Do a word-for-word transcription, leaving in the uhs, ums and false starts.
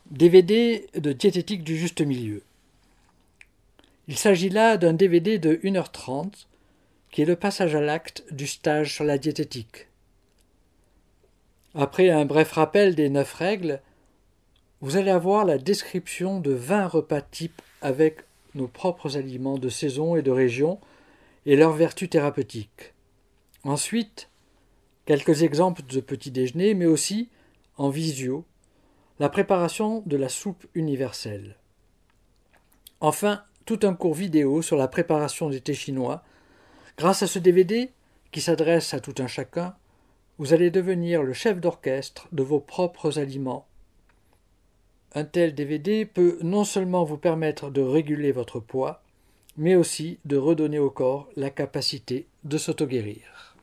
D V D de diététique du juste milieu. Il s'agit là d'un D V D de une heure trente qui est le passage à l'acte du stage sur la diététique. Après un bref rappel des neuf règles, vous allez avoir la description de vingt repas types avec nos propres aliments de saison et de région et leurs vertus thérapeutiques. Ensuite, quelques exemples de petits déjeuners, mais aussi, en visio, la préparation de la soupe universelle. Enfin, tout un cours vidéo sur la préparation des thés chinois. Grâce à ce D V D, qui s'adresse à tout un chacun, vous allez devenir le chef d'orchestre de vos propres aliments. Un tel D V D peut non seulement vous permettre de réguler votre poids, mais aussi de redonner au corps la capacité de s'auto-guérir.